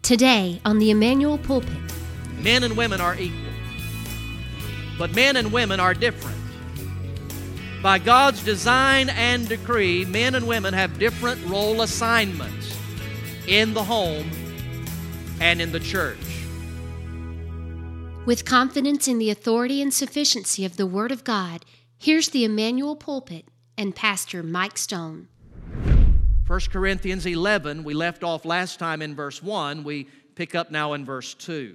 Today on the Emmanuel Pulpit. Men and women are equal, but men and women are different. By God's design and decree, men and women have different role assignments in the home and in the church. With confidence in the authority and sufficiency of the Word of God, here's the Emmanuel Pulpit and Pastor Mike Stone. 1 Corinthians 11, we left off last time in verse 1. We pick up now in verse 2.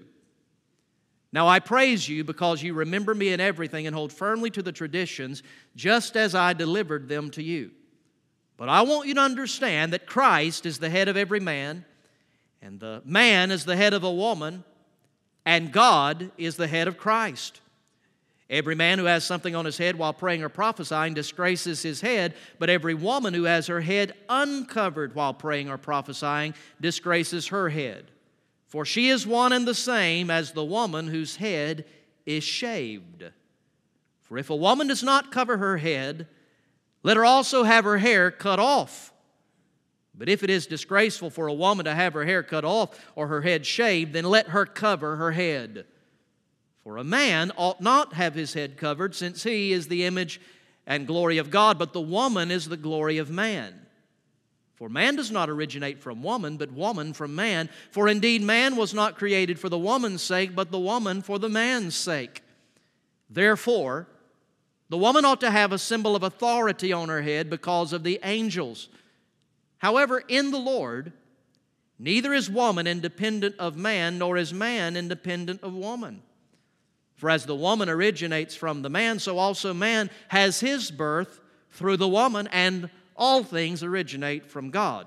Now I praise you because you remember me in everything and hold firmly to the traditions, just as I delivered them to you. But I want you to understand that Christ is the head of every man, and the man is the head of a woman, and God is the head of Christ. Every man who has something on his head while praying or prophesying disgraces his head, but every woman who has her head uncovered while praying or prophesying disgraces her head. For she is one and the same as the woman whose head is shaved. For if a woman does not cover her head, let her also have her hair cut off. But if it is disgraceful for a woman to have her hair cut off or her head shaved, then let her cover her head. For a man ought not have his head covered, since he is the image and glory of God, but the woman is the glory of man. For man does not originate from woman, but woman from man. For indeed man was not created for the woman's sake, but the woman for the man's sake. Therefore, the woman ought to have a symbol of authority on her head because of the angels. However, in the Lord, neither is woman independent of man, nor is man independent of woman. For as the woman originates from the man, so also man has his birth through the woman, and all things originate from God.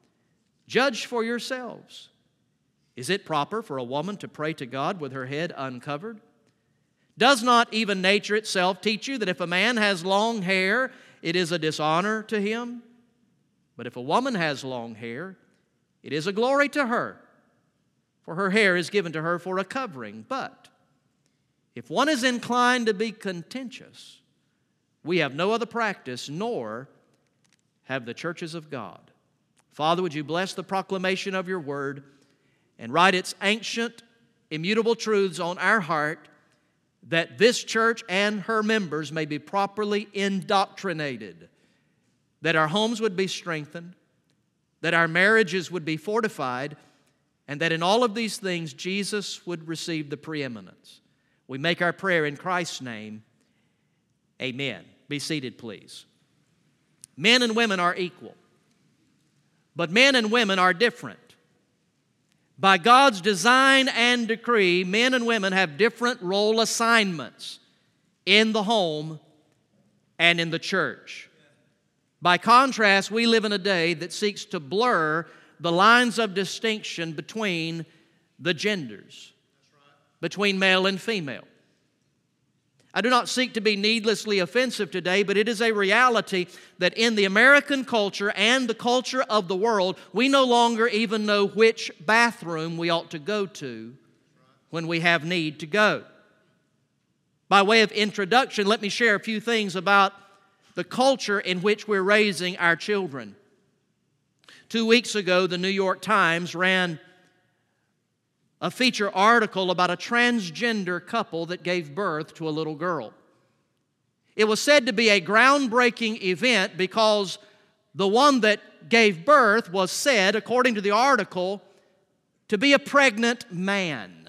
Judge for yourselves. Is it proper for a woman to pray to God with her head uncovered? Does not even nature itself teach you that if a man has long hair, it is a dishonor to him? But if a woman has long hair, it is a glory to her, for her hair is given to her for a covering. But if one is inclined to be contentious, we have no other practice, nor have the churches of God. Father, would you bless the proclamation of your word and write its ancient, immutable truths on our heart, that this church and her members may be properly indoctrinated, that our homes would be strengthened, that our marriages would be fortified, and that in all of these things Jesus would receive the preeminence. We make our prayer in Christ's name. Amen. Be seated, please. Men and women are equal, but men and women are different. By God's design and decree, men and women have different role assignments in the home and in the church. By contrast, we live in a day that seeks to blur the lines of distinction between the genders, between male and female. I do not seek to be needlessly offensive today, but it is a reality that in the American culture and the culture of the world, we no longer even know which bathroom we ought to go to when we have need to go. By way of introduction, let me share a few things about the culture in which we're raising our children. 2 weeks ago, the New York Times ran a feature article about a transgender couple that gave birth to a little girl. It was said to be a groundbreaking event because the one that gave birth was said, according to the article, to be a pregnant man.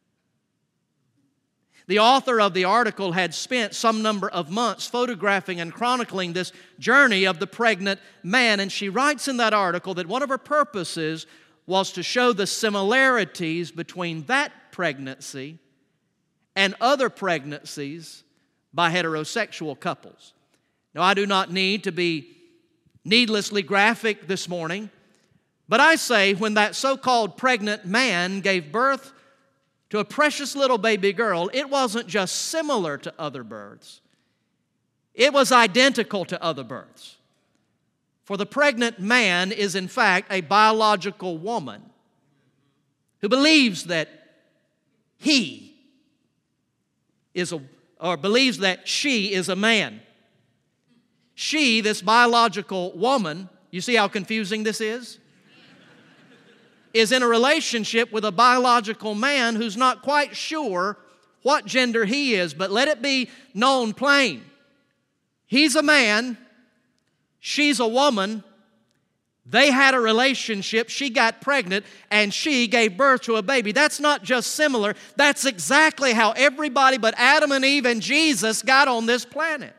The author of the article had spent some number of months photographing and chronicling this journey of the pregnant man, and she writes in that article that one of her purposes was to show the similarities between that pregnancy and other pregnancies by heterosexual couples. Now, I do not need to be needlessly graphic this morning, but I say when that so-called pregnant man gave birth to a precious little baby girl, it wasn't just similar to other births. It was identical to other births. For the pregnant man is in fact a biological woman who believes that he is believes that she is a man. She, this biological woman, you see how confusing this is? is in a relationship with a biological man who's not quite sure what gender he is, but let it be known plain. He's a man, she's a woman. They had a relationship, she got pregnant, and she gave birth to a baby. That's not just similar, that's exactly how everybody but Adam and Eve and Jesus got on this planet.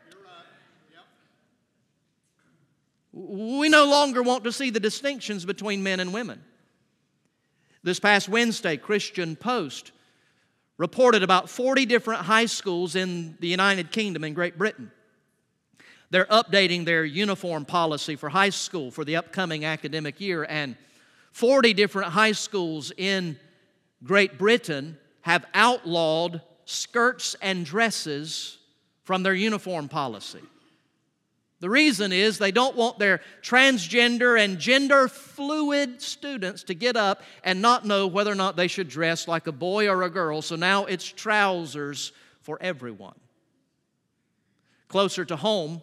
We no longer want to see the distinctions between men and women. This past Wednesday, Christian Post reported about 40 different high schools in the United Kingdom and Great Britain. They're updating their uniform policy for high school for the upcoming academic year, and 40 different high schools in Great Britain have outlawed skirts and dresses from their uniform policy. The reason is they don't want their transgender and gender fluid students to get up and not know whether or not they should dress like a boy or a girl, so now it's trousers for everyone. Closer to home,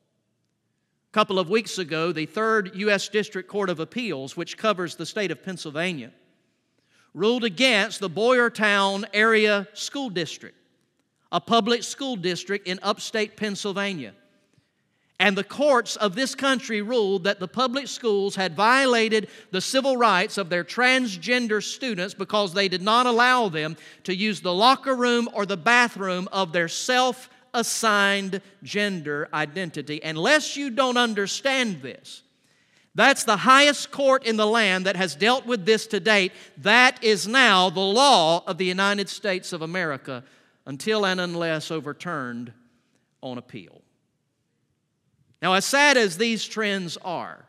a couple of weeks ago, the 3rd U.S. District Court of Appeals, which covers the state of Pennsylvania, ruled against the Boyertown Area School District, a public school district in upstate Pennsylvania. And the courts of this country ruled that the public schools had violated the civil rights of their transgender students because they did not allow them to use the locker room or the bathroom of their self-assigned gender identity. Unless you don't understand this, that's the highest court in the land that has dealt with this to date. That is now the law of the United States of America until and unless overturned on appeal. Now, as sad as these trends are,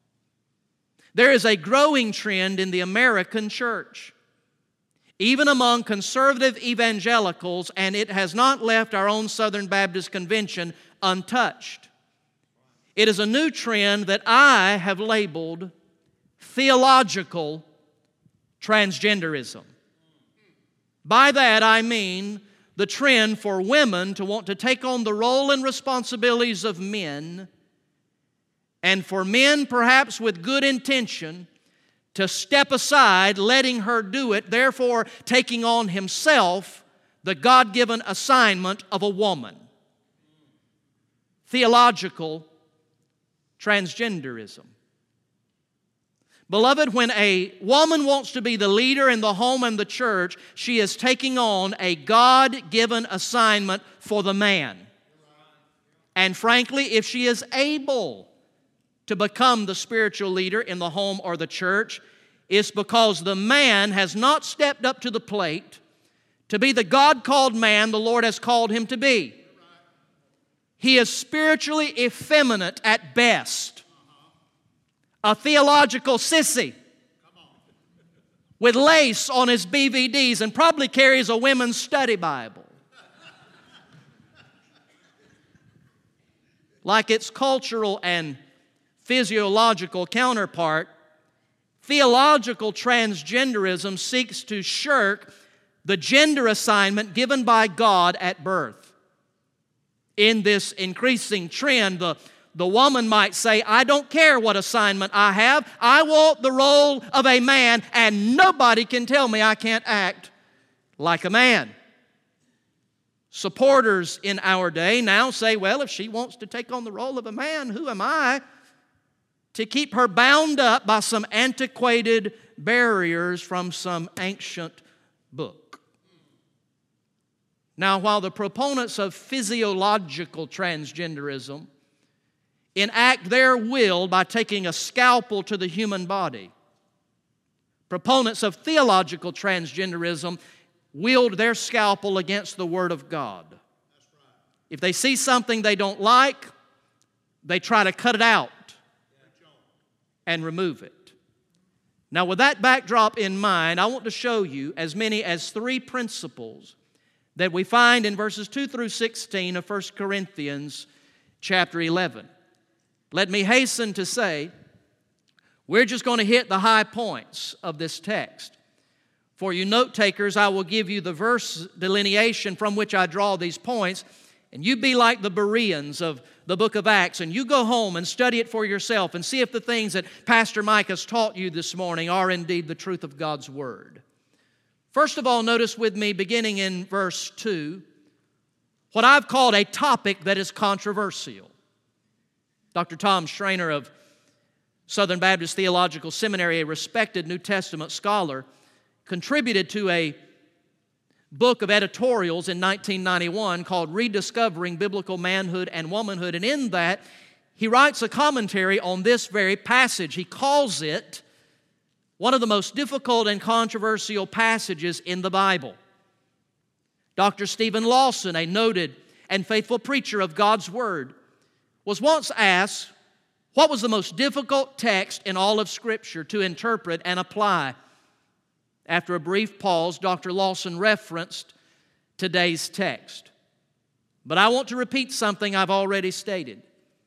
there is a growing trend in the American church, even among conservative evangelicals, and it has not left our own Southern Baptist Convention untouched. It is a new trend that I have labeled theological transgenderism. By that I mean the trend for women to want to take on the role and responsibilities of men, and for men, perhaps with good intention, to step aside, letting her do it, therefore taking on himself the God-given assignment of a woman. Theological transgenderism. Beloved, when a woman wants to be the leader in the home and the church, she is taking on a God-given assignment for the man. And frankly, if she is able to become the spiritual leader in the home or the church, it's because the man has not stepped up to the plate to be the God-called man the Lord has called him to be. He is spiritually effeminate at best. A theological sissy with lace on his BVDs and probably carries a women's study Bible. Like its cultural and physiological counterpart, theological transgenderism seeks to shirk the gender assignment given by God at birth. In this increasing trend, the woman might say, I don't care what assignment I have. I want the role of a man, and nobody can tell me I can't act like a man. Supporters in our day now say, well, if she wants to take on the role of a man, who am I to keep her bound up by some antiquated barriers from some ancient book? Now, while the proponents of physiological transgenderism enact their will by taking a scalpel to the human body, proponents of theological transgenderism wield their scalpel against the Word of God. If they see something they don't like, they try to cut it out and remove it. Now, with that backdrop in mind, I want to show you as many as 3 principles that we find in verses 2 through 16 of 1 Corinthians chapter 11. Let me hasten to say, we're just going to hit the high points of this text. For you note takers, I will give you the verse delineation from which I draw these points, and you be like the Bereans of the book of Acts, and you go home and study it for yourself and see if the things that Pastor Mike has taught you this morning are indeed the truth of God's Word. First of all, notice with me, beginning in verse 2, what I've called a topic that is controversial. Dr. Tom Schreiner of Southern Baptist Theological Seminary, a respected New Testament scholar, contributed to a book of editorials in 1991 called Rediscovering Biblical Manhood and Womanhood. And in that, he writes a commentary on this very passage. He calls it one of the most difficult and controversial passages in the Bible. Dr. Stephen Lawson, a noted and faithful preacher of God's Word, was once asked what was the most difficult text in all of Scripture to interpret and apply. After a brief pause, Dr. Lawson referenced today's text. But I want to repeat something I've already stated.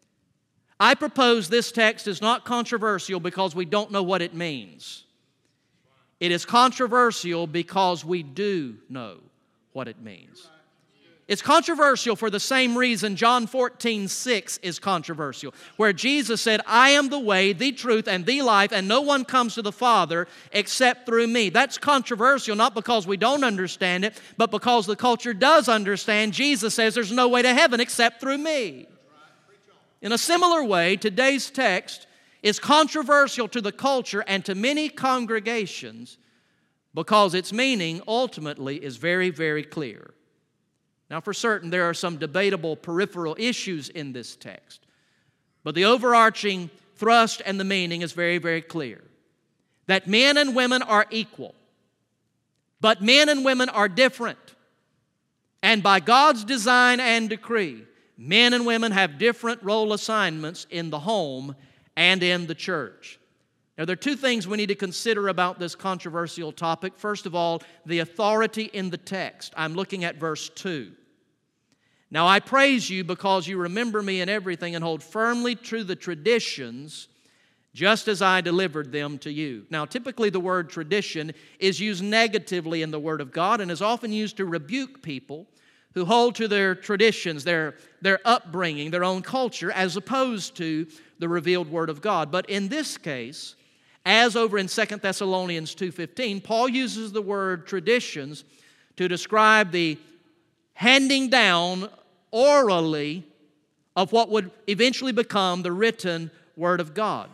I propose this text is not controversial because we don't know what it means. It is controversial because we do know what it means. It's controversial for the same reason John 14:6 is controversial, where Jesus said, I am the way, the truth, and the life, and no one comes to the Father except through me. That's controversial, not because we don't understand it, but because the culture does understand. Jesus says there's no way to heaven except through me. In a similar way, today's text is controversial to the culture and to many congregations because its meaning ultimately is very, very clear. Now, for certain, there are some debatable peripheral issues in this text, but the overarching thrust and the meaning is very, very clear. That men and women are equal, but men and women are different. And by God's design and decree, men and women have different role assignments in the home and in the church. Now, there are two things we need to consider about this controversial topic. First of all, the authority in the text. I'm looking at verse 2. Now, I praise you because you remember me in everything and hold firmly to the traditions just as I delivered them to you. Now, typically the word tradition is used negatively in the Word of God and is often used to rebuke people who hold to their traditions, their upbringing, their own culture, as opposed to the revealed Word of God. But in this case, as over in 2 Thessalonians 2:15, Paul uses the word traditions to describe the handing down orally of what would eventually become the written Word of God.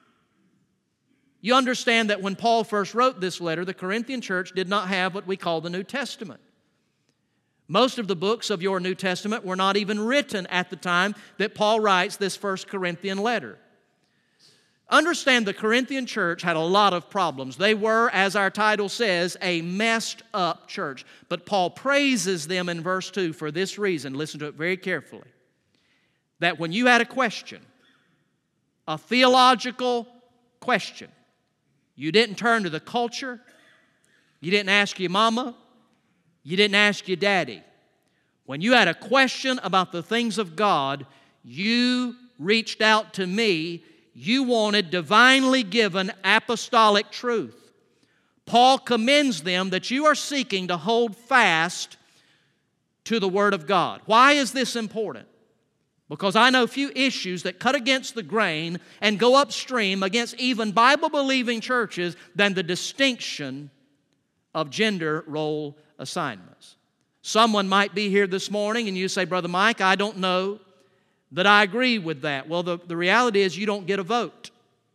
You understand that when Paul first wrote this letter, the Corinthian church did not have what we call the New Testament. Most of the books of your New Testament were not even written at the time that Paul writes this 1 Corinthian letter. Understand the Corinthian church had a lot of problems. They were, as our title says, a messed up church. But Paul praises them in verse 2 for this reason. Listen to it very carefully. That when you had a question, a theological question, you didn't turn to the culture, you didn't ask your mama, you didn't ask your daddy. When you had a question about the things of God, you reached out to me. You wanted divinely given apostolic truth. Paul commends them that you are seeking to hold fast to the Word of God. Why is this important? Because I know few issues that cut against the grain and go upstream against even Bible-believing churches than the distinction of gender role assignments. Someone might be here this morning and you say, Brother Mike, I don't know that I agree with that. Well, the reality is you don't get a vote.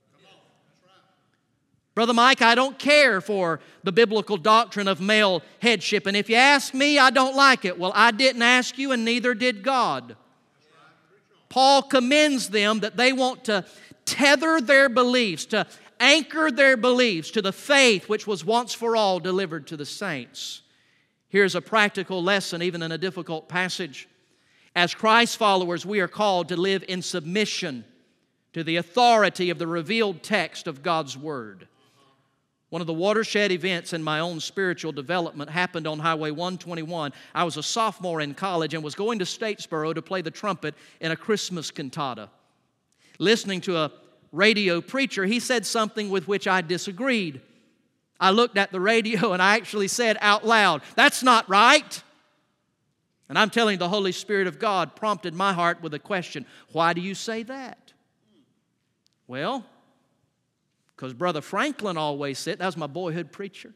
Brother Mike, I don't care for the biblical doctrine of male headship, and if you ask me, I don't like it. Well, I didn't ask you, and neither did God. Paul commends them that they want to tether their beliefs, to anchor their beliefs to the faith which was once for all delivered to the saints. Here's a practical lesson, even in a difficult passage. As Christ followers, we are called to live in submission to the authority of the revealed text of God's Word. One of the watershed events in my own spiritual development happened on Highway 121. I was a sophomore in college and was going to Statesboro to play the trumpet in a Christmas cantata. Listening to a radio preacher, he said something with which I disagreed. I looked at the radio and I actually said out loud, "That's not right." And I'm telling you, the Holy Spirit of God prompted my heart with a question. Why do you say that? Well, because Brother Franklin always said, that was my boyhood preacher.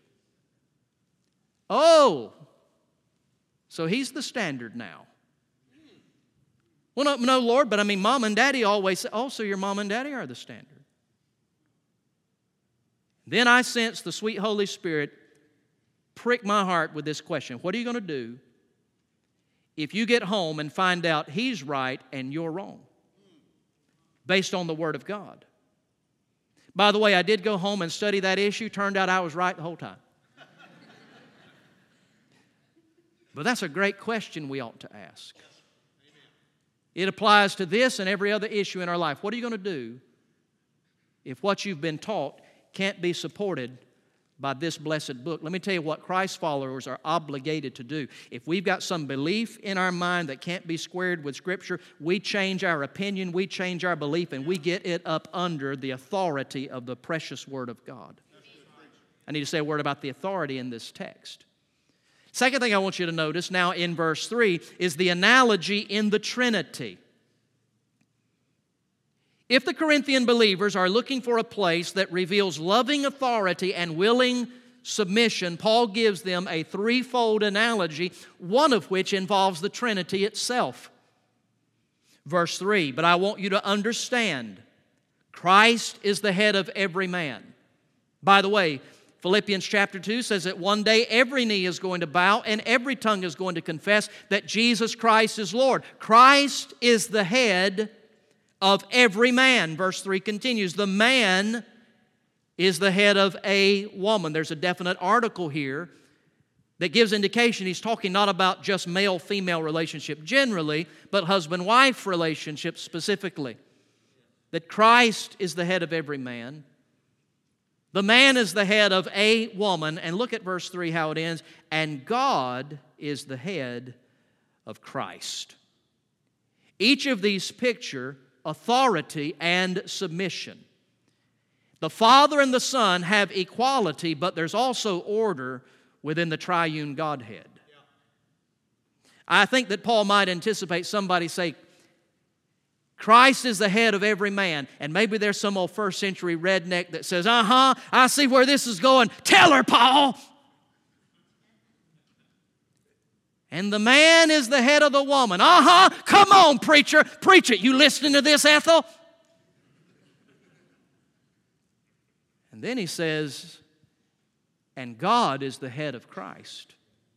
Oh, so he's the standard now. Well, no, Lord, but I mean, Mom and Daddy always say, oh, so your Mom and Daddy are the standard. Then I sense the sweet Holy Spirit prick my heart with this question. What are you going to do if you get home and find out he's right and you're wrong? Based on the Word of God. By the way, I did go home and study that issue. Turned out I was right the whole time. But that's a great question we ought to ask. It applies to this and every other issue in our life. What are you going to do if what you've been taught can't be supported by this blessed book? Let me tell you what Christ followers are obligated to do. If we've got some belief in our mind that can't be squared with Scripture, we change our opinion, we change our belief, and we get it up under the authority of the precious Word of God. I need to say a word about the authority in this text. Second thing I want you to notice now in verse 3 is the analogy in the Trinity. If the Corinthian believers are looking for a place that reveals loving authority and willing submission, Paul gives them a threefold analogy, one of which involves the Trinity itself. Verse 3, but I want you to understand, Christ is the head of every man. By the way, Philippians chapter 2 says that one day every knee is going to bow and every tongue is going to confess that Jesus Christ is Lord. Christ is the head of every man. Verse 3 continues, the man is the head of a woman. There's a definite article here that gives indication he's talking not about just male-female relationship generally, but husband-wife relationship specifically. That Christ is the head of every man. The man is the head of a woman, and look at verse 3 how it ends, and God is the head of Christ. Each of these picture authority and submission. The Father and the Son have equality, but there's also order within the triune Godhead. I think that Paul might anticipate somebody say, Christ is the head of every man. And maybe there's some old first century redneck that says, I see where this is going. Tell her, Paul. And the man is the head of the woman. Come on, preacher. Preach it. You listening to this, Ethel? And then he says, and God is the head of Christ.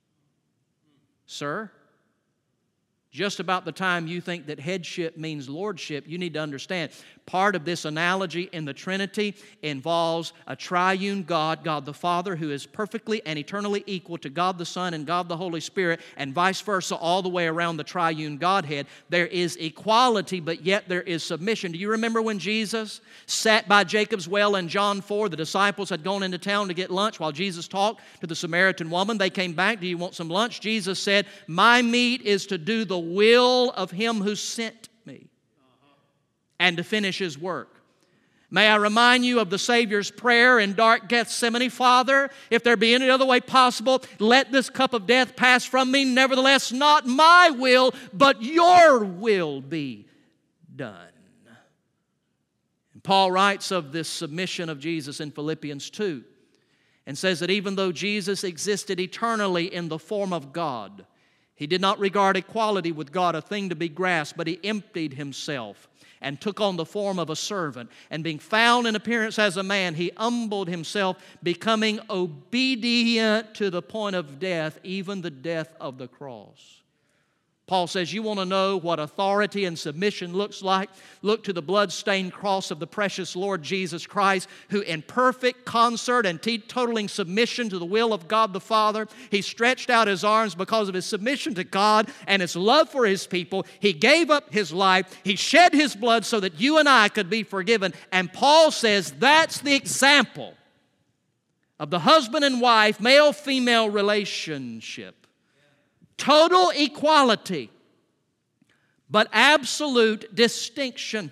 Sir, just about the time you think that headship means lordship, you need to understand part of this analogy in the Trinity involves a triune God, God the Father, who is perfectly and eternally equal to God the Son and God the Holy Spirit, and vice versa all the way around the triune Godhead. There is equality, but yet there is submission. Do you remember when Jesus sat by Jacob's well in John 4? The disciples had gone into town to get lunch while Jesus talked to the Samaritan woman. They came back, do you want some lunch? Jesus said, my meat is to do the will of Him who sent me and to finish His work. May I remind you of the Savior's prayer in dark Gethsemane, Father, if there be any other way possible, let this cup of death pass from me. Nevertheless, not my will, but your will be done. And Paul writes of this submission of Jesus in Philippians 2 and says that even though Jesus existed eternally in the form of God, He did not regard equality with God a thing to be grasped, but He emptied Himself and took on the form of a servant. And being found in appearance as a man, He humbled Himself, becoming obedient to the point of death, even the death of the cross. Paul says, you want to know what authority and submission looks like? Look to the blood-stained cross of the precious Lord Jesus Christ, who in perfect concert and teetotaling submission to the will of God the Father, He stretched out His arms because of His submission to God and His love for His people. He gave up His life. He shed His blood so that you and I could be forgiven. And Paul says that's the example of the husband and wife, male-female relationship. Total equality, but absolute distinction.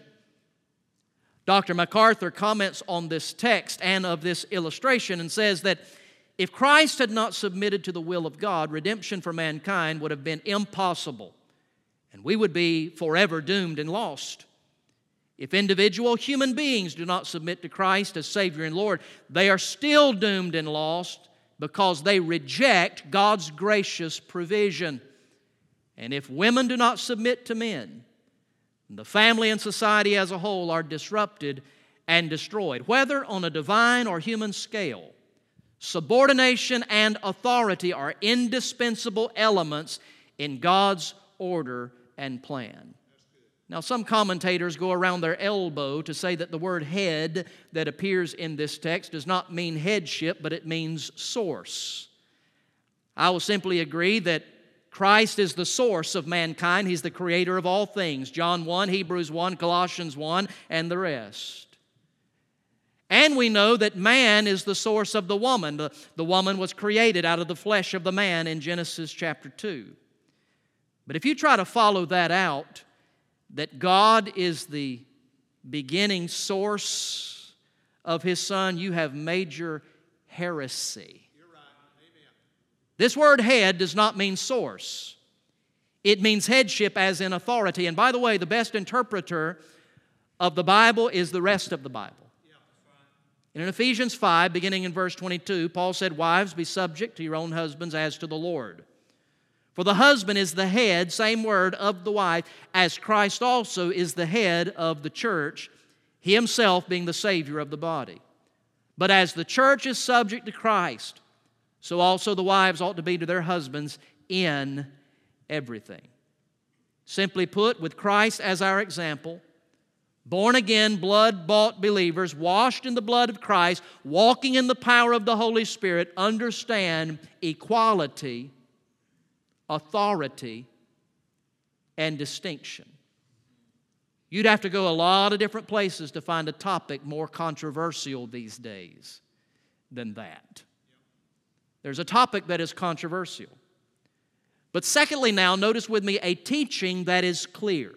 Dr. MacArthur comments on this text and of this illustration and says that if Christ had not submitted to the will of God, redemption for mankind would have been impossible, and we would be forever doomed and lost. If individual human beings do not submit to Christ as Savior and Lord, they are still doomed and lost because they reject God's gracious provision. And if women do not submit to men, the family and society as a whole are disrupted and destroyed. Whether on a divine or human scale, subordination and authority are indispensable elements in God's order and plan. Now, some commentators go around their elbow to say that the word head that appears in this text does not mean headship, but it means source. I will simply agree that Christ is the source of mankind. He's the creator of all things. John 1, Hebrews 1, Colossians 1, and the rest. And we know that man is the source of the woman. The woman was created out of the flesh of the man in Genesis chapter 2. But if you try to follow that out, that God is the beginning source of His Son, you have major heresy. This word head does not mean source. It means headship as in authority. And by the way, the best interpreter of the Bible is the rest of the Bible. And in Ephesians 5, beginning in verse 22, Paul said, "Wives, be subject to your own husbands as to the Lord. For the husband is the head," same word, "of the wife, as Christ also is the head of the church, He Himself being the Savior of the body. But as the church is subject to Christ, so also the wives ought to be to their husbands in everything." Simply put, with Christ as our example, born-again, blood-bought believers, washed in the blood of Christ, walking in the power of the Holy Spirit, understand equality, authority, and distinction. You'd have to go a lot of different places to find a topic more controversial these days than that. There's a topic that is controversial. But secondly now, notice with me a teaching that is clear.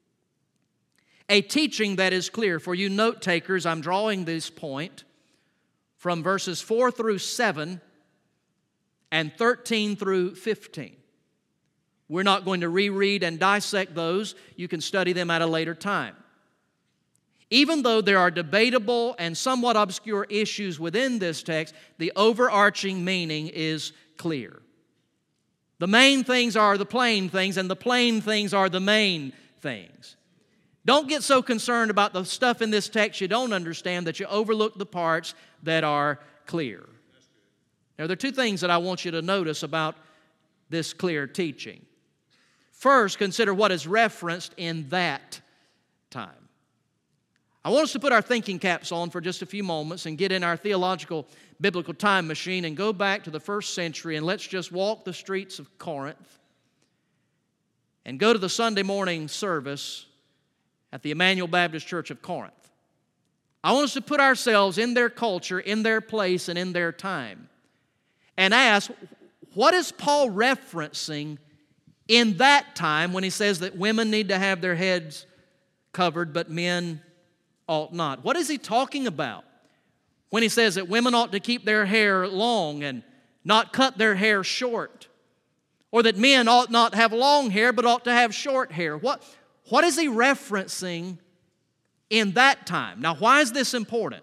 A teaching that is clear. For you note takers, I'm drawing this point from verses 4 through 7 and 13 through 15. We're not going to reread and dissect those. You can study them at a later time. Even though there are debatable and somewhat obscure issues within this text, the overarching meaning is clear. The main things are the plain things, and the plain things are the main things. Don't get so concerned about the stuff in this text you don't understand that you overlook the parts that are clear. Now, there are two things that I want you to notice about this clear teaching. First, consider what is referenced in that time. I want us to put our thinking caps on for just a few moments and get in our theological biblical time machine and go back to the first century, and let's just walk the streets of Corinth and go to the Sunday morning service at the Emmanuel Baptist Church of Corinth. I want us to put ourselves in their culture, in their place, and in their time, and ask, what is Paul referencing in that time when he says that women need to have their heads covered but men ought not? What is he talking about when he says that women ought to keep their hair long and not cut their hair short? Or that men ought not have long hair but ought to have short hair? What is he referencing in that time? Now, why is this important?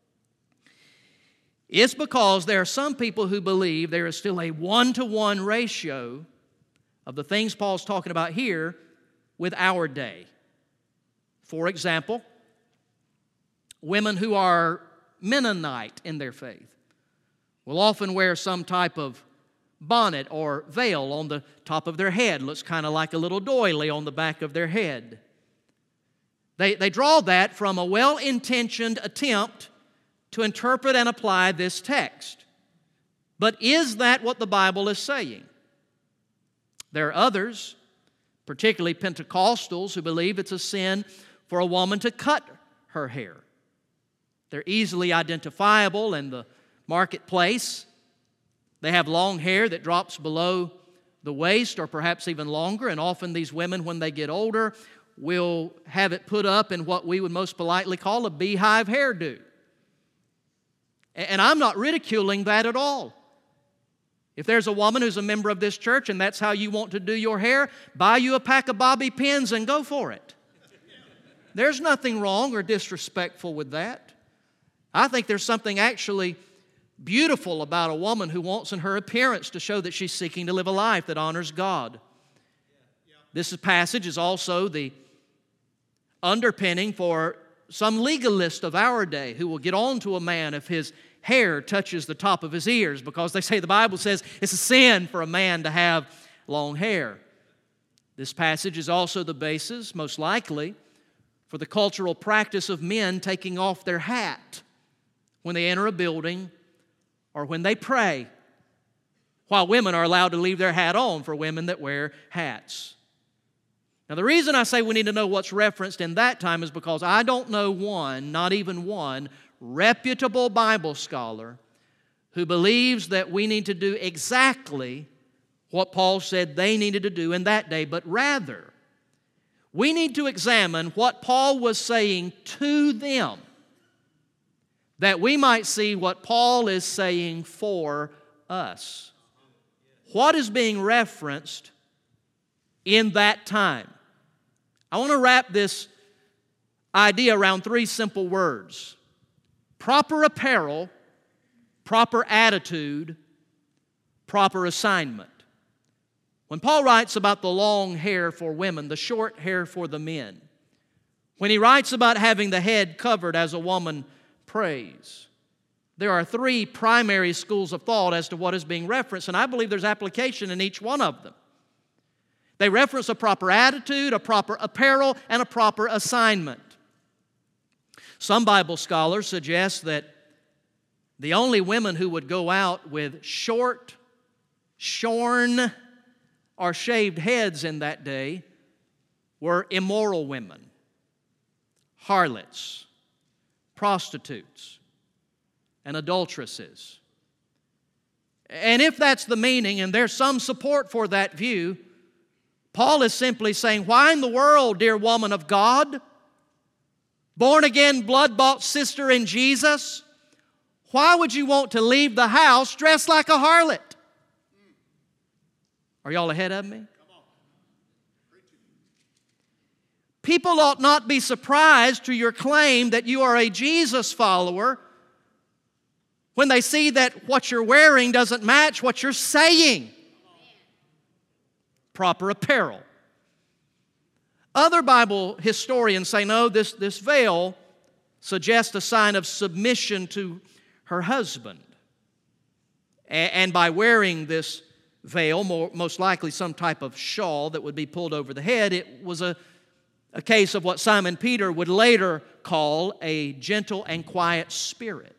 It's because there are some people who believe there is still a 1-to-1 ratio of the things Paul's talking about here with our day. For example, women who are Mennonite in their faith will often wear some type of bonnet or veil on the top of their head. Looks kind of like a little doily on the back of their head. They draw that from a well-intentioned attempt to interpret and apply this text. But is that what the Bible is saying? There are others, particularly Pentecostals, who believe it's a sin for a woman to cut her hair. They're easily identifiable in the marketplace. They have long hair that drops below the waist or perhaps even longer, and often these women, when they get older, will have it put up in what we would most politely call a beehive hairdo. And I'm not ridiculing that at all. If there's a woman who's a member of this church and that's how you want to do your hair, buy you a pack of bobby pins and go for it. There's nothing wrong or disrespectful with that. I think there's something actually beautiful about a woman who wants in her appearance to show that she's seeking to live a life that honors God. This passage is also the underpinning for some legalist of our day who will get on to a man if his hair touches the top of his ears, because they say the Bible says it's a sin for a man to have long hair. This passage is also the basis, most likely, for the cultural practice of men taking off their hat when they enter a building or when they pray, while women are allowed to leave their hat on for women that wear hats. Now, the reason I say we need to know what's referenced in that time is because I don't know one, not even one, reputable Bible scholar who believes that we need to do exactly what Paul said they needed to do in that day, but rather we need to examine what Paul was saying to them, that we might see what Paul is saying for us. What is being referenced in that time? I want to wrap this idea around three simple words: proper apparel, proper attitude, proper assignment. When Paul writes about the long hair for women, the short hair for the men, when he writes about having the head covered as a woman prays, there are three primary schools of thought as to what is being referenced, and I believe there's application in each one of them. They reference a proper attitude, a proper apparel, and a proper assignment. Some Bible scholars suggest that the only women who would go out with short, shorn, or shaved heads in that day were immoral women, harlots, prostitutes, and adulteresses. And if that's the meaning, and there's some support for that view, Paul is simply saying, why in the world, dear woman of God, born-again, blood-bought sister in Jesus, why would you want to leave the house dressed like a harlot? Are y'all ahead of me? People ought not be surprised to your claim that you are a Jesus follower when they see that what you're wearing doesn't match what you're saying. Proper apparel. Other Bible historians say, no, this veil suggests a sign of submission to her husband. And by wearing this veil, most likely some type of shawl that would be pulled over the head, it was a case of what Simon Peter would later call a gentle and quiet spirit,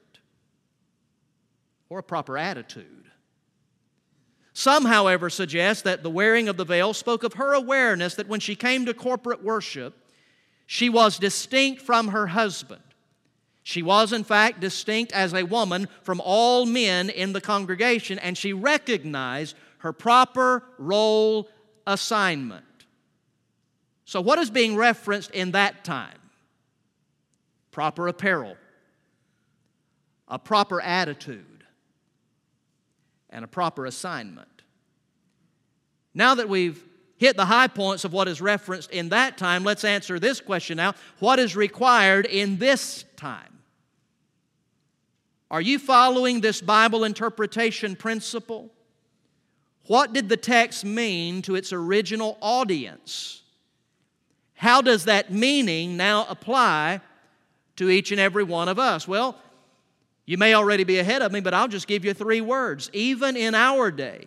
or a proper attitude. Some, however, suggest that the wearing of the veil spoke of her awareness that when she came to corporate worship, she was distinct from her husband. She was, in fact, distinct as a woman from all men in the congregation, and she recognized her proper role assignment. So what is being referenced in that time? Proper apparel, a proper attitude, and a proper assignment. Now that we've hit the high points of what is referenced in that time, let's answer this question now. What is required in this time? Are you following this Bible interpretation principle? What did the text mean to its original audience? How does that meaning now apply to each and every one of us? Well, you may already be ahead of me, but I'll just give you three words. Even in our day,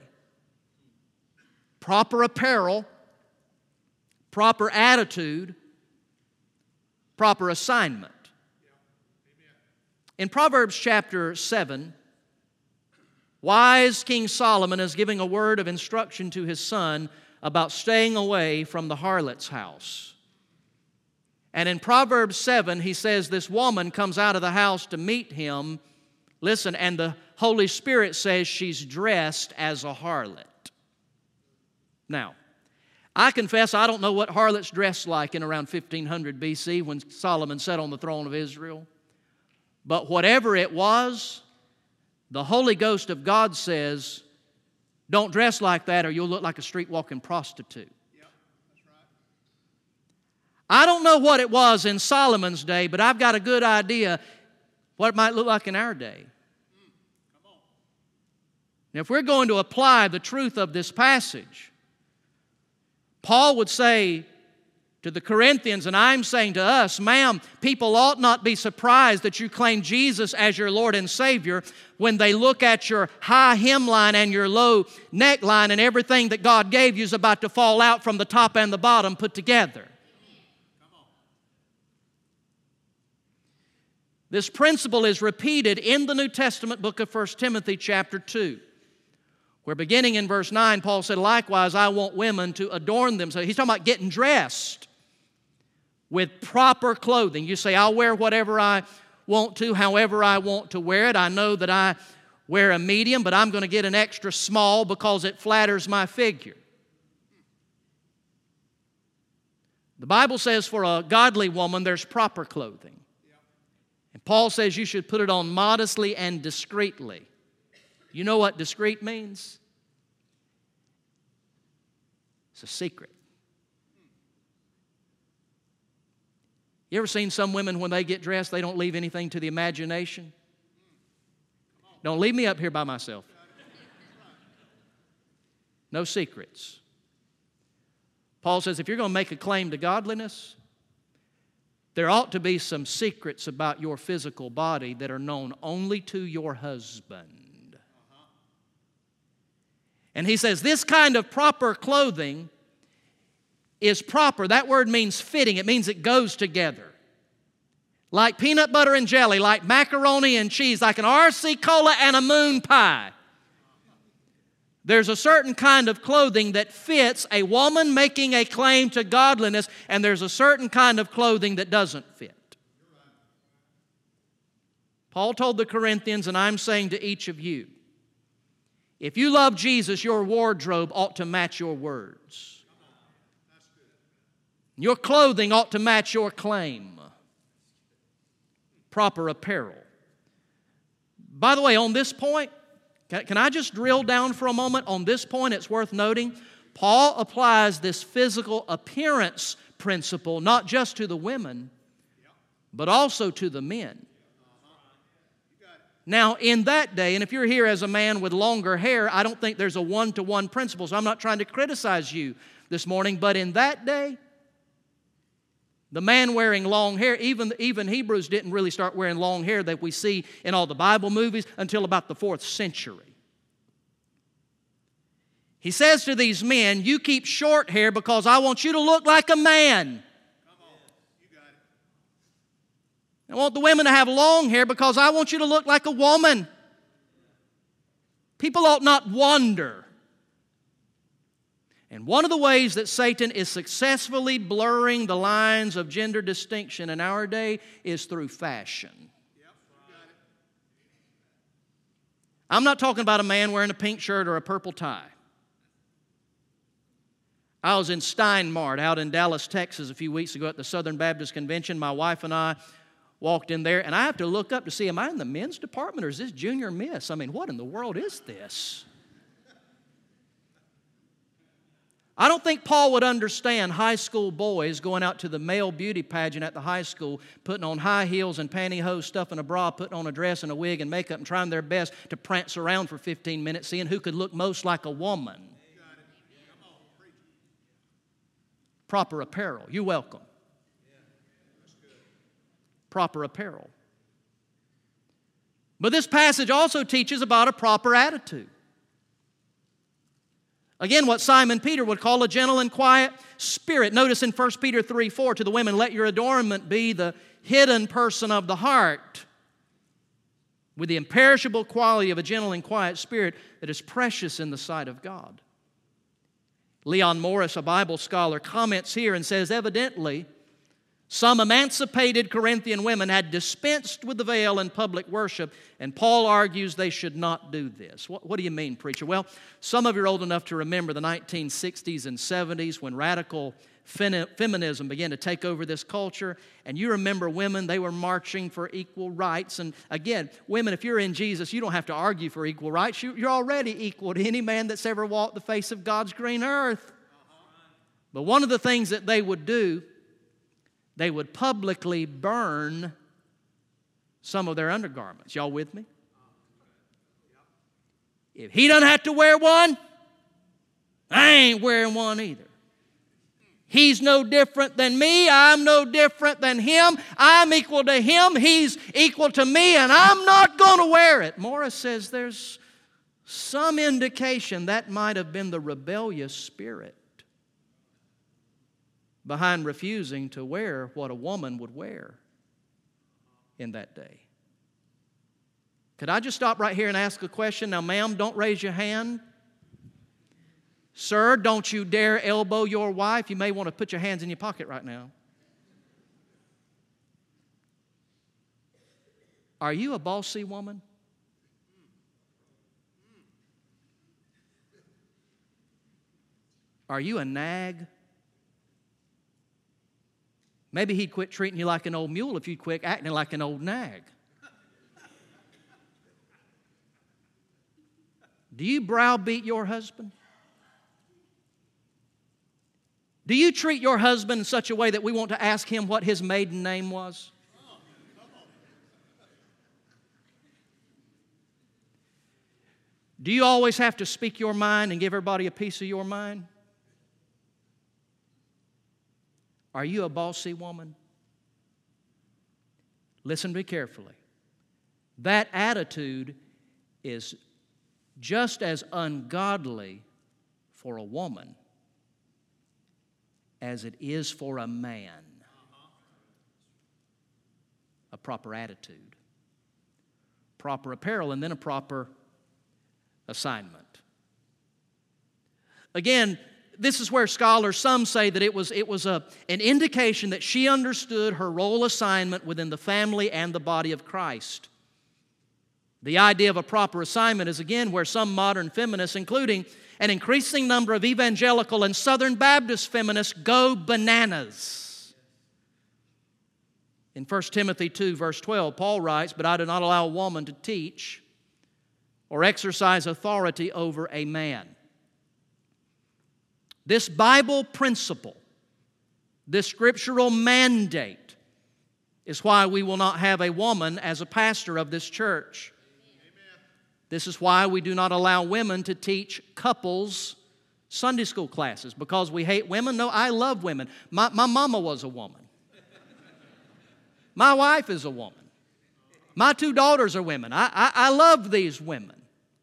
proper apparel, proper attitude, proper assignment. In Proverbs chapter 7, wise King Solomon is giving a word of instruction to his son about staying away from the harlot's house. And in Proverbs 7, he says this woman comes out of the house to meet him. Listen, and the Holy Spirit says she's dressed as a harlot. Now, I confess I don't know what harlots dressed like in around 1500 BC when Solomon sat on the throne of Israel. But whatever it was, the Holy Ghost of God says Don't dress like that or you'll look like a street-walking prostitute. Yep, that's right. I don't know what it was in Solomon's day, but I've got a good idea what it might look like in our day. Come on. Now, if we're going to apply the truth of this passage, Paul would say to the Corinthians, and I'm saying to us, ma'am, people ought not be surprised that you claim Jesus as your Lord and Savior when they look at your high hemline and your low neckline and everything that God gave you is about to fall out from the top and the bottom put together. This principle is repeated in the New Testament book of 1 Timothy chapter 2, where beginning in verse 9, Paul said, likewise, I want women to adorn themselves. He's talking about getting dressed with proper clothing. You say, I'll wear whatever I want to, however I want to wear it. I know that I wear a medium, but I'm going to get an extra small because it flatters my figure. The Bible says for a godly woman, there's proper clothing. And Paul says you should put it on modestly and discreetly. You know what discreet means? It's a secret. You ever seen some women when they get dressed, they don't leave anything to the imagination? Don't leave me up here by myself. No secrets. Paul says if you're going to make a claim to godliness, there ought to be some secrets about your physical body that are known only to your husband. And he says this kind of proper clothing is proper. That word means fitting. It means it goes together. Like peanut butter and jelly, like macaroni and cheese, like an RC Cola and a moon pie. There's a certain kind of clothing that fits a woman making a claim to godliness, and there's a certain kind of clothing that doesn't fit. Paul told the Corinthians, and I'm saying to each of you, if you love Jesus, your wardrobe ought to match your words. Your clothing ought to match your claim. Proper apparel. By the way, on this point, can I just drill down for a moment? On this point, it's worth noting, Paul applies this physical appearance principle not just to the women, but also to the men. Now, in that day, and if you're here as a man with longer hair, I don't think there's a one-to-one principle, so I'm not trying to criticize you this morning, but in that day, the man wearing long hair, even Hebrews didn't really start wearing long hair that we see in all the Bible movies until about the 4th century. He says to these men, you keep short hair because I want you to look like a man. Come on. You got it. I want the women to have long hair because I want you to look like a woman. People ought not wonder. And one of the ways that Satan is successfully blurring the lines of gender distinction in our day is through fashion. Yep, you got it. I'm not talking about a man wearing a pink shirt or a purple tie. I was in Steinmart out in Dallas, Texas a few weeks ago at the Southern Baptist Convention. My wife and I walked in there, and I have to look up to see, am I in the men's department or is this junior miss? I mean, what in the world is this? I don't think Paul would understand high school boys going out to the male beauty pageant at the high school, putting on high heels and pantyhose, stuffing a bra, putting on a dress and a wig and makeup and trying their best to prance around for 15 minutes, seeing who could look most like a woman. Proper apparel. You're welcome. Proper apparel. But this passage also teaches about a proper attitude. Again, what Simon Peter would call a gentle and quiet spirit. Notice in 1 Peter 3:4 to the women, let your adornment be the hidden person of the heart with the imperishable quality of a gentle and quiet spirit that is precious in the sight of God. Leon Morris, a Bible scholar, comments here and says, evidently, Some emancipated Corinthian women had dispensed with the veil in public worship, and Paul argues they should not do this. What do you mean, preacher? Well, some of you are old enough to remember the 1960s and 70s when radical feminism began to take over this culture, and you remember women, they were marching for equal rights. And again, women, if you're in Jesus, you don't have to argue for equal rights. You're already equal to any man that's ever walked the face of God's green earth. But one of the things that they would do, they would publicly burn some of their undergarments. Y'all with me? If he doesn't have to wear one, I ain't wearing one either. He's no different than me. I'm no different than him. I'm equal to him. He's equal to me, and I'm not going to wear it. Morris says there's some indication that might have been the rebellious spirit behind refusing to wear what a woman would wear in that day. Could I just stop right here and ask a question? Now, ma'am, don't raise your hand. Sir, don't you dare elbow your wife. You may want to put your hands in your pocket right now. Are you a bossy woman? Are you a nag? Maybe he'd quit treating you like an old mule if you'd quit acting like an old nag. Do you browbeat your husband? Do you treat your husband in such a way that we want to ask him what his maiden name was? Do you always have to speak your mind and give everybody a piece of your mind? Are you a bossy woman? Listen to me carefully. That attitude is just as ungodly for a woman as it is for a man. A proper attitude, proper apparel, and then a proper assignment. Again, this is where scholars, some say that it was an indication that she understood her role assignment within the family and the body of Christ. The idea of a proper assignment is again where some modern feminists, including an increasing number of evangelical and Southern Baptist feminists, go bananas. In 1 Timothy 2, verse 12, Paul writes, "But I do not allow a woman to teach or exercise authority over a man." This Bible principle, this scriptural mandate, is why we will not have a woman as a pastor of this church. This is why we do not allow women to teach couples Sunday school classes, because we hate women. No, I love women. My mama was a woman. My wife is a woman. My 2 daughters are women. I love these women.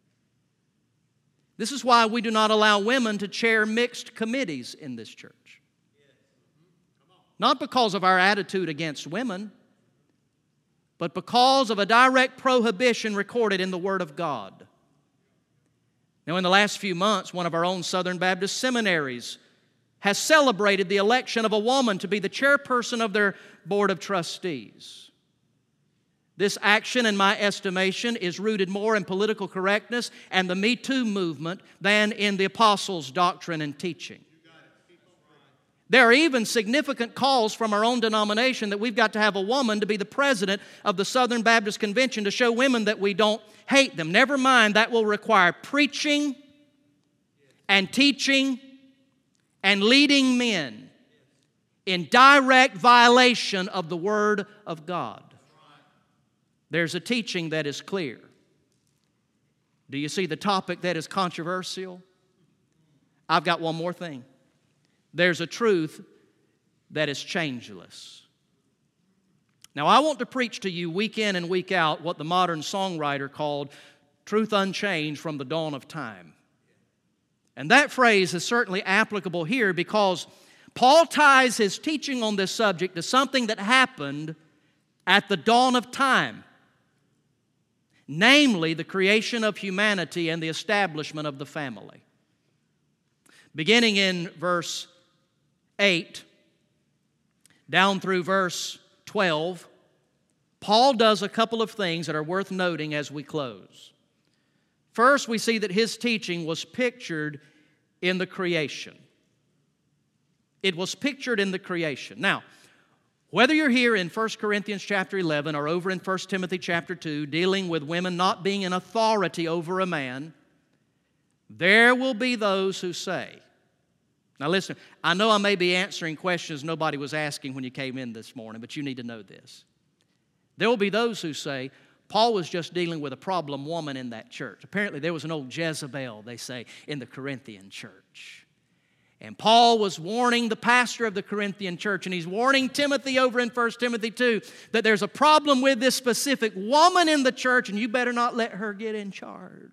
This is why we do not allow women to chair mixed committees in this church. Not because of our attitude against women, but because of a direct prohibition recorded in the Word of God. Now, in the last few months, one of our own Southern Baptist seminaries has celebrated the election of a woman to be the chairperson of their Board of Trustees. This action, in my estimation, is rooted more in political correctness and the Me Too movement than in the apostles' doctrine and teaching. There are even significant calls from our own denomination that we've got to have a woman to be the president of the Southern Baptist Convention to show women that we don't hate them. Never mind, that will require preaching and teaching and leading men in direct violation of the Word of God. There's a teaching that is clear. Do you see the topic that is controversial? I've got one more thing. There's a truth that is changeless. Now, I want to preach to you week in and week out what the modern songwriter called truth unchanged from the dawn of time. And that phrase is certainly applicable here because Paul ties his teaching on this subject to something that happened at the dawn of time, namely the creation of humanity and the establishment of the family. Beginning in verse 8, down through verse 12, Paul does a couple of things that are worth noting as we close. First, we see that his teaching was pictured in the creation. It was pictured in the creation. Now, whether you're here in 1 Corinthians chapter 11 or over in 1 Timothy chapter 2, dealing with women not being an authority over a man, there will be those who say, now listen, I know I may be answering questions nobody was asking when you came in this morning, but you need to know this. There will be those who say, Paul was just dealing with a problem woman in that church. Apparently there was an old Jezebel, they say, in the Corinthian church. And Paul was warning the pastor of the Corinthian church, and he's warning Timothy over in 1 Timothy 2, that there's a problem with this specific woman in the church, and you better not let her get in charge.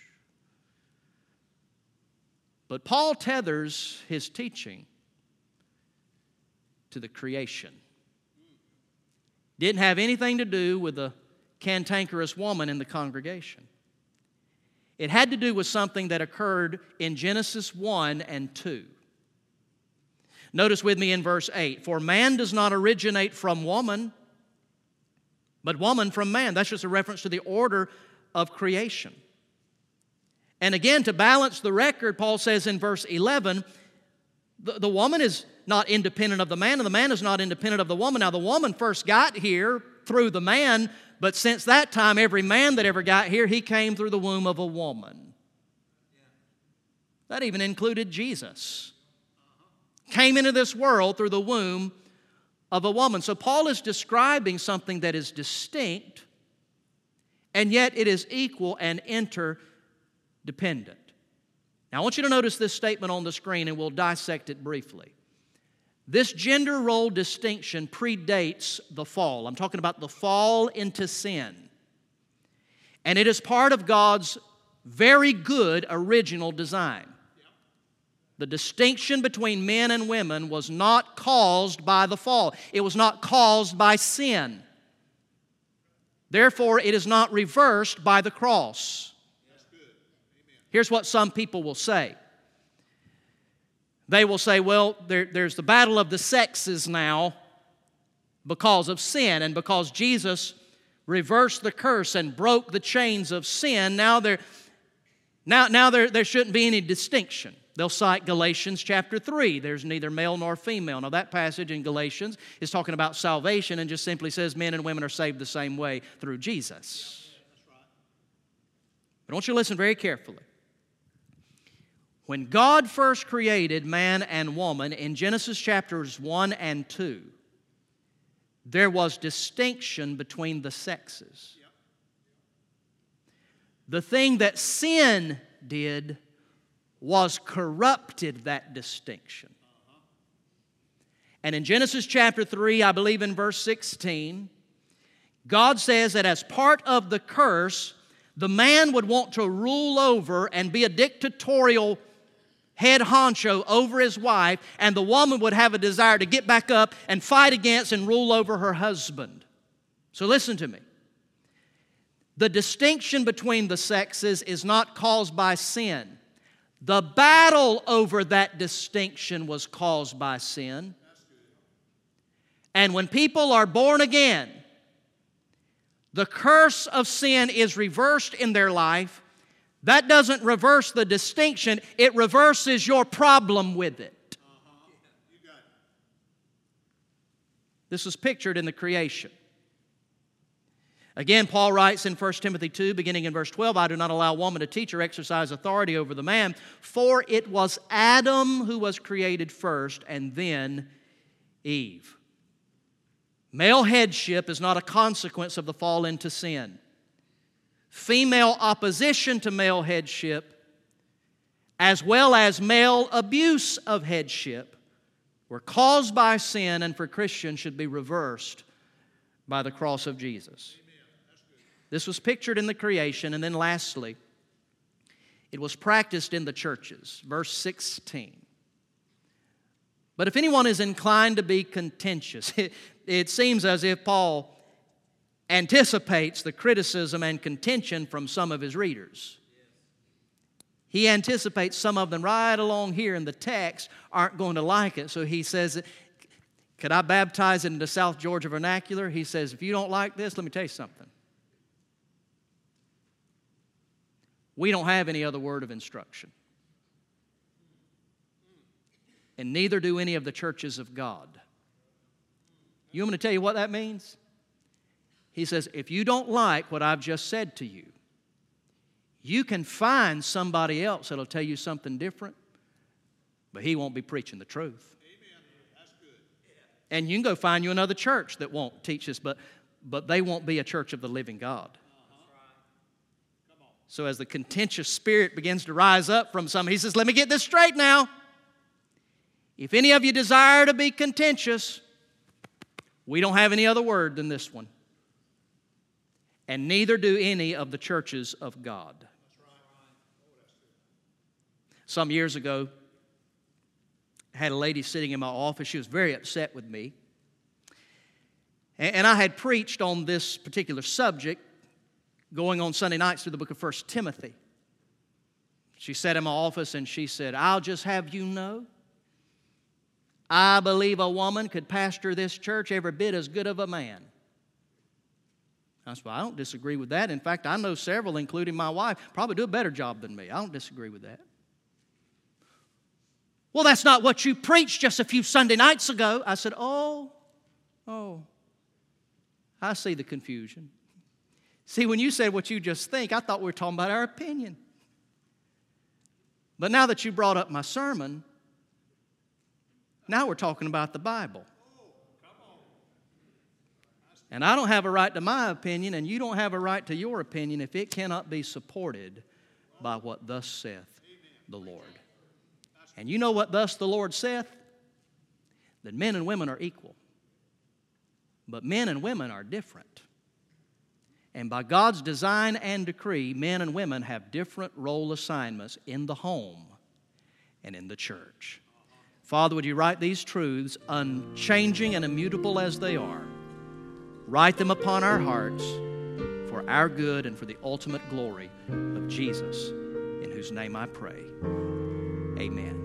But Paul tethers his teaching to the creation. Didn't have anything to do with the cantankerous woman in the congregation. It had to do with something that occurred in Genesis 1 and 2. Notice with me in verse 8, for man does not originate from woman, but woman from man. That's just a reference to the order of creation. And again, to balance the record, Paul says in verse 11, the woman is not independent of the man, and the man is not independent of the woman. Now, the woman first got here through the man, but since that time, every man that ever got here, he came through the womb of a woman. That even included Jesus. Came into this world through the womb of a woman. So Paul is describing something that is distinct, and yet it is equal and interdependent. Now I want you to notice this statement on the screen, and we'll dissect it briefly. This gender role distinction predates the fall. I'm talking about the fall into sin. And it is part of God's very good original design. The distinction between men and women was not caused by the fall. It was not caused by sin. Therefore, it is not reversed by the cross. Here's what some people will say. They will say, well, there's the battle of the sexes now because of sin, and because Jesus reversed the curse and broke the chains of sin, now there shouldn't be any distinction. They'll cite Galatians chapter 3. There's neither male nor female. Now that passage in Galatians is talking about salvation and just simply says men and women are saved the same way through Jesus. But I want you to listen very carefully. When God first created man and woman in Genesis chapters 1 and 2, there was distinction between the sexes. The thing that sin did was corrupted that distinction. And in Genesis chapter 3, I believe in verse 16, God says that as part of the curse, the man would want to rule over and be a dictatorial head honcho over his wife, and the woman would have a desire to get back up and fight against and rule over her husband. So listen to me. The distinction between the sexes is not caused by sin. The battle over that distinction was caused by sin. And when people are born again, the curse of sin is reversed in their life. That doesn't reverse the distinction, it reverses your problem with it. This is pictured in the creation. Again, Paul writes in 1 Timothy 2, beginning in verse 12, I do not allow woman to teach or exercise authority over the man, for it was Adam who was created first, and then Eve. Male headship is not a consequence of the fall into sin. Female opposition to male headship, as well as male abuse of headship, were caused by sin, and for Christians should be reversed by the cross of Jesus. This was pictured in the creation, and then lastly, it was practiced in the churches. Verse 16. But if anyone is inclined to be contentious, it seems as if Paul anticipates the criticism and contention from some of his readers. He anticipates some of them right along here in the text aren't going to like it, so he says, Could I baptize it into South Georgia vernacular? He says, if you don't like this, let me tell you something. We don't have any other word of instruction. And neither do any of the churches of God. You want me to tell you what that means? He says, if you don't like what I've just said to you, you can find somebody else that'll tell you something different, but he won't be preaching the truth. Amen. That's good. And you can go find you another church that won't teach this, but they won't be a church of the living God. So as the contentious spirit begins to rise up from some, he says, let me get this straight now. If any of you desire to be contentious, we don't have any other word than this one. And neither do any of the churches of God. Some years ago, I had a lady sitting in my office. She was very upset with me. And I had preached on this particular subject going on Sunday nights through the book of 1 Timothy. She sat in my office and she said, I'll just have you know, I believe a woman could pastor this church every bit as good of a man. I said, well, I don't disagree with that. In fact, I know several, including my wife, probably do a better job than me. I don't disagree with that. Well, that's not what you preached just a few Sunday nights ago. I said, oh, I see the confusion. See, when you said what you just think, I thought we were talking about our opinion. But now that you brought up my sermon, now we're talking about the Bible. And I don't have a right to my opinion, and you don't have a right to your opinion if it cannot be supported by what thus saith the Lord. And you know what thus the Lord saith? That men and women are equal. But men and women are different. And by God's design and decree, men and women have different role assignments in the home and in the church. Father, would you write these truths, unchanging and immutable as they are, write them upon our hearts for our good and for the ultimate glory of Jesus, in whose name I pray. Amen.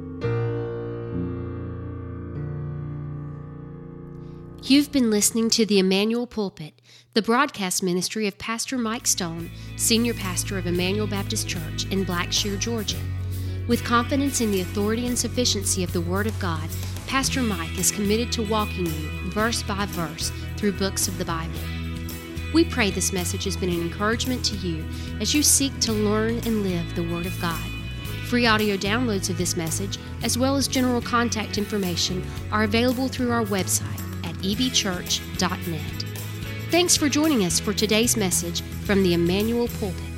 You've been listening to the Emmanuel Pulpit, the broadcast ministry of Pastor Mike Stone, Senior Pastor of Emmanuel Baptist Church in Blackshear, Georgia. With confidence in the authority and sufficiency of the Word of God, Pastor Mike is committed to walking you verse by verse through books of the Bible. We pray this message has been an encouragement to you as you seek to learn and live the Word of God. Free audio downloads of this message, as well as general contact information, are available through our website at ebchurch.net. Thanks for joining us for today's message from the Emmanuel Pulpit.